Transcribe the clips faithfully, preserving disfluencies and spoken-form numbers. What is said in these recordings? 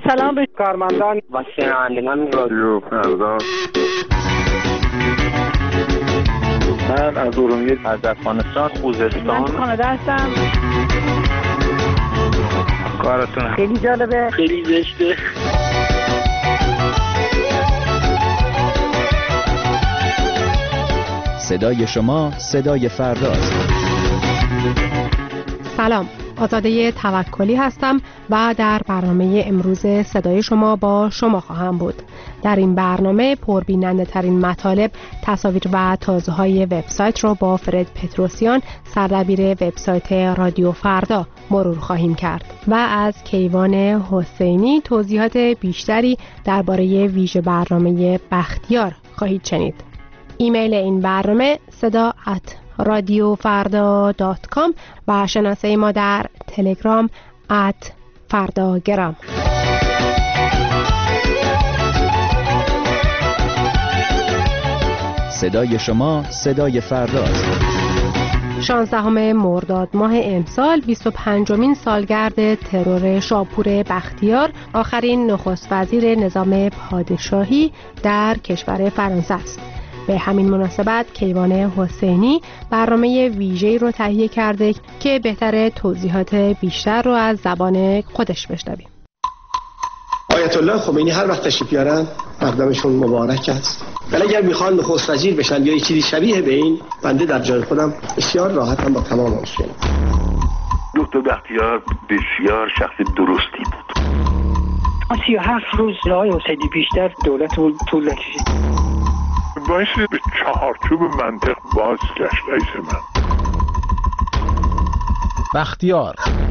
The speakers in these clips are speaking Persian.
سلام به کارمندان و شنوندگان رادیو فردا. من از ارومیه، از افغانستان، خوزستان. من کانادا هستم. کارتون خیلی جالبه، خیلی زشته. صدای شما صدای فرداست. سلام، آزاده توکلی هستم و در برنامه امروز صدای شما با شما خواهم بود. در این برنامه پربیننده ترین مطالب، تصاویر و تازه های وبسایت رو با فرد پتروسیان، سردبیر وبسایت رادیو فردا مرور خواهیم کرد و از کیوان حسینی توضیحات بیشتری درباره ویژه برنامه بختیار خواهید شنید. ایمیل این برنامه صدا ات رادیو فردا دات کام و شناسه ما در تلگرام ات فرداگرام. صدای شما صدای فرداست. شانزدهم مرداد ماه امسال بیست و پنجمین سالگرد ترور شاپور بختیار، آخرین نخست وزیر نظام پادشاهی در کشور فرانسه است. به همین مناسبت کیوان حسینی برنامه ویژه‌ای رو تهیه کرده که بهتره توضیحات بیشتر رو از زبان خودش بشنویم. آیت الله خمینی هر وقت تشریف بیارن مقدمشون مبارک است. ولی اگر میخوان نخست وزیر بشن یا چیزی شبیه به این، بنده در جای خودم بسیار راحتم با تمام مشکل. دکتر بختیار بسیار شخص درستی بود. سی و هفت روز آقای حسینی بیشتر دولت طول نکشید. باعث به چهارچوب منطق باز گشت رئیس من. بختیار.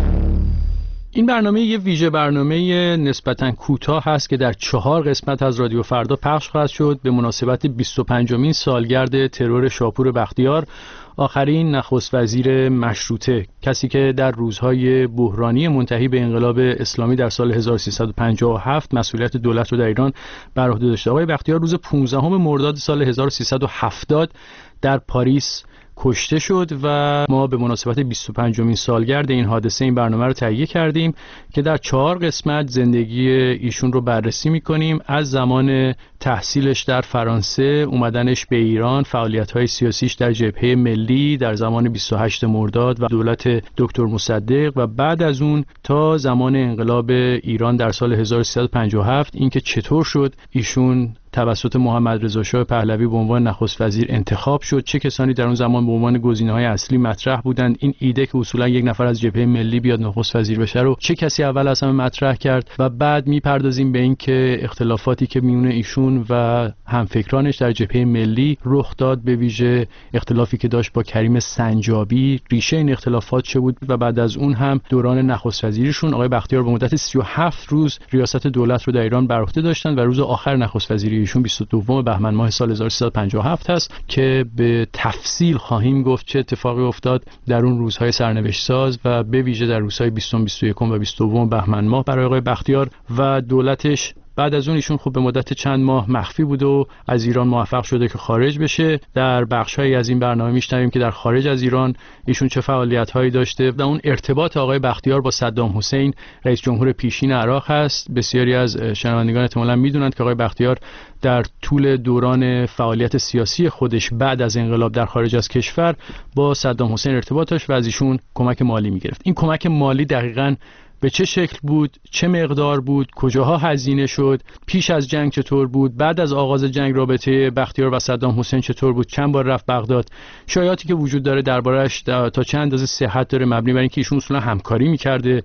این برنامه یه ویژه برنامه نسبتاً کوتاه هست که در چهار قسمت از رادیو فردا پخش خواهد شد به مناسبت بیست و پنجمین سالگرد ترور شاپور بختیار، آخرین نخست وزیر مشروطه، کسی که در روزهای بحرانی منتهی به انقلاب اسلامی در سال هزار و سیصد و پنجاه و هفت مسئولیت دولت رو در ایران بر عهده داشته. آقای بختیار روز پانزدهم مرداد سال هزار و سیصد و هفتاد در پاریس کشته شد و ما به مناسبت بیست و پنجمین سالگرد این حادثه این برنامه رو تهیه کردیم که در چهار قسمت زندگی ایشون رو بررسی می‌کنیم، از زمان تحصیلش در فرانسه، اومدنش به ایران، فعالیت‌های سیاسیش در جبهه ملی در زمان بیست و هشتم مرداد و دولت دکتر مصدق و بعد از اون تا زمان انقلاب ایران در سال هزار و سیصد و پنجاه و هفت، اینکه چطور شد ایشون توسط محمد رضا شاه پهلوی به عنوان نخست وزیر انتخاب شد، چه کسانی در اون زمان به عنوان گزینه‌های اصلی مطرح بودند، این ایده که اصولا یک نفر از جبهه ملی بیاد نخست وزیر بشه رو چه کسی اول از همه مطرح کرد و بعد میپردازیم به این که اختلافاتی که میونه ایشون و همفکرانش در جبهه ملی رخ داد، به ویژه اختلافی که داشت با کریم سنجابی، ریشه این اختلافات چه بود و بعد از اون هم دوران نخست وزیریشون. آقای بختیار به مدت سی و هفت روز ریاست دولت رو در ایران بر عهده داشتن و روز آخر نخست وزیری ایشون بیست و دوم بهمن ماه سال هزار و سیصد و پنجاه و هفت هست که به تفصیل خواهیم گفت چه اتفاقی افتاد در اون روزهای سرنوشت ساز و به ویژه در روزهای بیستم، بیست و یکم و بیست و دوم بهمن ماه برای آقای بختیار و دولتش. بعد از اون ایشون خب به مدت چند ماه مخفی بود و از ایران موفق شده که خارج بشه. در بخش‌هایی از این برنامه میشنویم که در خارج از ایران ایشون چه فعالیت‌هایی داشته و اون ارتباط آقای بختیار با صدام حسین رئیس جمهور پیشین عراق هست. بسیاری از شنوندگان احتمالاً میدونند که آقای بختیار در طول دوران فعالیت سیاسی خودش بعد از انقلاب در خارج از کشور با صدام حسین ارتباط داشت و از ایشون کمک مالی می‌گرفت. این کمک مالی دقیقاً به چه شکل بود، چه مقدار بود، کجاها هزینه شد، پیش از جنگ چطور بود، بعد از آغاز جنگ رابطه بختیار و صدام حسین چطور بود، چند بار رفت بغداد، شایعاتی که وجود داره دربارش تا چند اندازه صحت داره، مبنی بر اینکه ایشون اصولا همکاری می‌کرده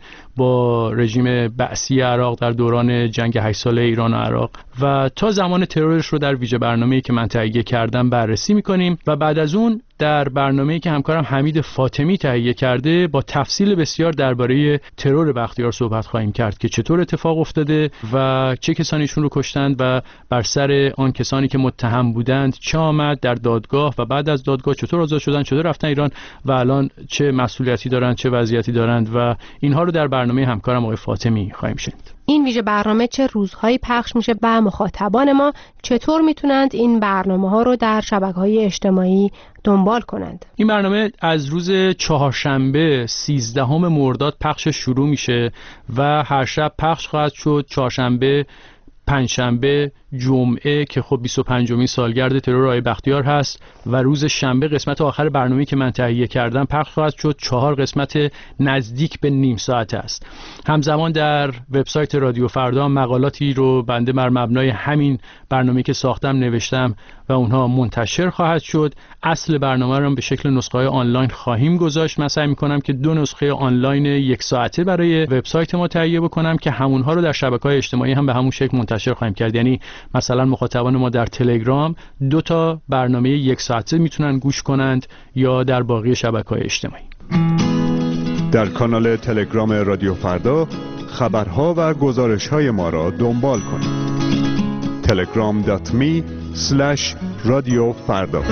با رژیم بعثی عراق در دوران جنگ هشت ساله ایران و عراق و تا زمان ترورش رو در ویژه برنامه‌ای که من تهیه کردم بررسی می‌کنیم و بعد از اون در برنامه‌ای که همکارم حمید فاطمی تهیه کرده با تفصیل بسیار درباره ترور بختیار صحبت خواهیم کرد که چطور اتفاق افتاده و چه کسانیشون رو کشتند و بر سر آن کسانی که متهم بودند چه آمد در دادگاه و بعد از دادگاه چطور آزاد شدن، چطور رفتن ایران و الان چه مسئولیتی دارند، چه وضعیتی دارند و اینها رو در برنامه همکارم آقای فاطمی خواهیم شنید. این ویژه برنامه چه روزهایی پخش میشه و مخاطبان ما چطور میتونند این برنامه ها رو در شبکه‌های اجتماعی دنبال کنند؟ این برنامه از روز چهارشنبه سیزدهم مرداد پخش شروع میشه و هر شب پخش خواهد شد. چهارشنبه، پنجشنبه، جمعه که خب بیست و پنجمین سالگرد ترور آقای بختیار هست و روز شنبه قسمت آخر برنامه‌ای که من تهیه کردم پخش خواهد شد. چهار قسمت نزدیک به نیم ساعت است. همزمان در وبسایت رادیو فردا مقالاتی رو بنده بر مبنای همین برنامه‌ای که ساختم نوشتم و اونها منتشر خواهد شد. اصل برنامه رو به شکل نسخه‌های آنلاین خواهیم گذاشت. من سعی می‌کنم که دو نسخه آنلاین یک ساعته برای وبسایت ما تهیه بکنم که همونها رو در شبکه‌های اجتماعی هم به همون شکل منتشر خواهیم کرد. یعنی مثلا مخاطبان ما در تلگرام دو تا برنامه یک ساعته میتونن گوش کنند یا در باقی شبکه‌های اجتماعی. در کانال تلگرام رادیو فردا خبرها و گزارش‌های ما را دنبال کنید. telegram dot me slash رادیو فردا.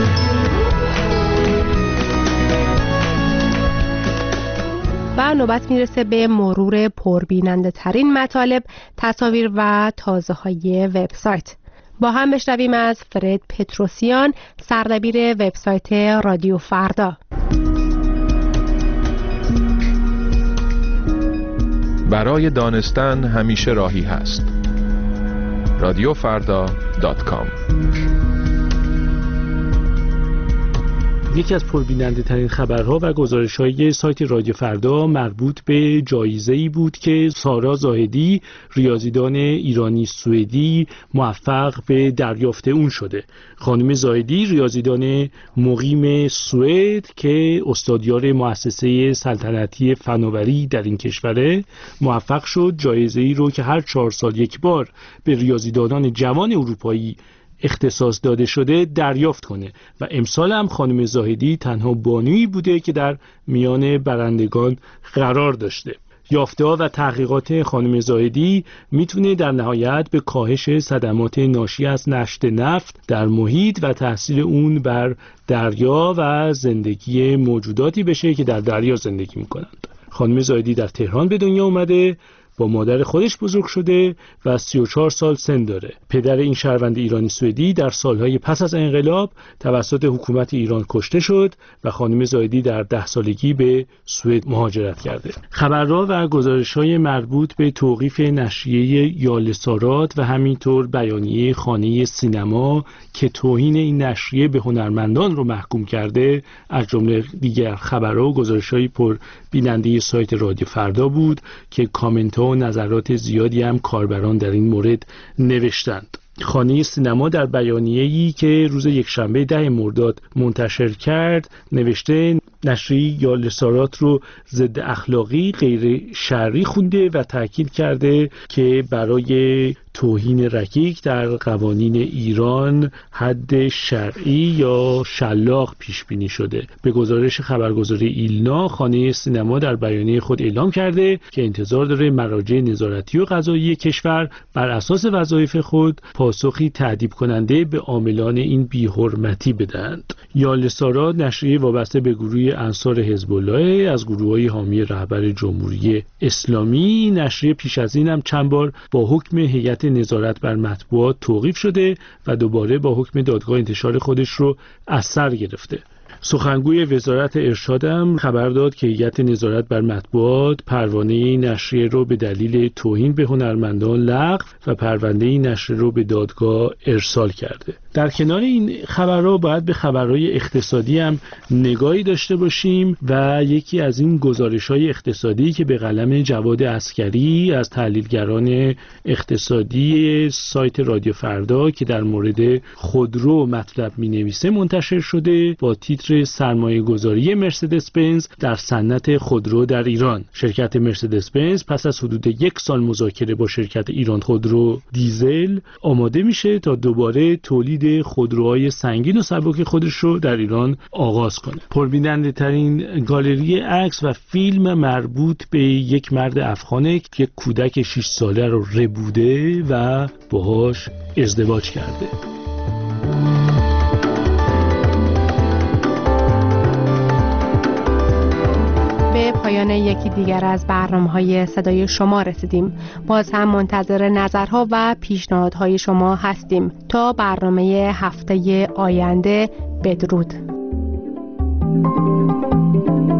و نوبت میرسه به مرور پربیننده ترین مطالب، تصاویر و تازه های وبسایت. با هم بشنویم از فرد پتروسیان، سردبیر وبسایت رادیو فردا. برای دانستن همیشه راهی هست. رادیو فردا دات کام. یکی از پربیننده ترین خبرها و گزارش‌های سایت رادیو فردا مربوط به جایزه‌ای بود که سارا زاهدی، ریاضیدان ایرانی سوئدی، موفق به دریافت اون شده. خانم زاهدی ریاضیدان مقیم سوئد که استادیار مؤسسه سلطنتی فناوری در این کشوره، موفق شد جایزه‌ای رو که هر چهار سال یک بار به ریاضیدانان جوان اروپایی اختصاص داده شده دریافت کنه و امسال هم خانم زاهدی تنها بانویی بوده که در میان برندگان قرار داشته. یافته‌ها و تحقیقات خانم زاهدی میتونه در نهایت به کاهش صدمات ناشی از نشت نفت در محیط و تاثیر اون بر دریا و زندگی موجوداتی بشه که در دریا زندگی میکنند. خانم زاهدی در تهران به دنیا اومده، با مادر خودش بزرگ شده و سی و چهار سال سن داره. پدر این شهروند ایرانی سوئدی در سالهای پس از انقلاب توسط حکومت ایران کشته شد و خانم زاهدی در ده سالگی به سوئد مهاجرت کرده. خبرها و گزارش‌های مربوط به توقیف نشریه یالسارات و همینطور بیانیه خانه سینما که توهین این نشریه به هنرمندان رو محکوم کرده، از جمله دیگر خبرها و گزارش‌های پر بیننده سایت رادیو فردا بود که کامنت‌ها و نظرات زیادی هم کاربران در این مورد نوشتند. خانه سینما در بیانیه‌ای که روز یکشنبه ده مرداد منتشر کرد نوشته نشریه یالسارات رو ضد اخلاقی غیر شرعی خونده و تاکید کرده که برای توهین رکیک در قوانین ایران حد شرعی یا شلاق پیش بینی شده. به گزارش خبرگزاری ایلنا، خانه سینما در بیانیه خود اعلام کرده که انتظار داره مراجع نظارتی و قضایی کشور بر اساس وظایف خود پاسخی تأدیب کننده به عاملان این بی‌حرمتی بدهند. یالسارات نشریه وابسته به گروه انصار حزب الله از گروه‌های حامی رهبر جمهوری اسلامی. نشریه پیش از این هم چند بار با حکم هیئت نظارت بر مطبوعات توقیف شده و دوباره با حکم دادگاه انتشار خودش رو از سر گرفته. سخنگوی وزارت ارشاد هم خبر داد که هیئت نظارت بر مطبوعات پروانه نشریه رو به دلیل توهین به هنرمندان لغو و پرونده نشریه رو به دادگاه ارسال کرده. در کنار این خبرها باید به خبرهای اقتصادی هم نگاهی داشته باشیم و یکی از این گزارش‌های اقتصادی که به قلم جواد عسکری از تحلیلگران اقتصادی سایت رادیو فردا که در مورد خودرو مطلب می‌نویسه منتشر شده با تیتر سرمایه گذاری مرسدس بنز در صنعت خودرو در ایران. شرکت مرسدس بنز پس از حدود یک سال مذاکره با شرکت ایران خودرو دیزل آماده میشه تا دوباره تولید خودروهای سنگین و سبک خودش رو در ایران آغاز کنه. پربیننده ترین گالری عکس و فیلم مربوط به یک مرد افغانه که کودک شش ساله رو ربوده و باهاش ازدواج کرده. پایان یکی دیگر از برنامه‌های صدای شما رسیدیم. باز هم منتظر نظرها و پیشنهادهای شما هستیم. تا برنامه هفته آینده، بدرود.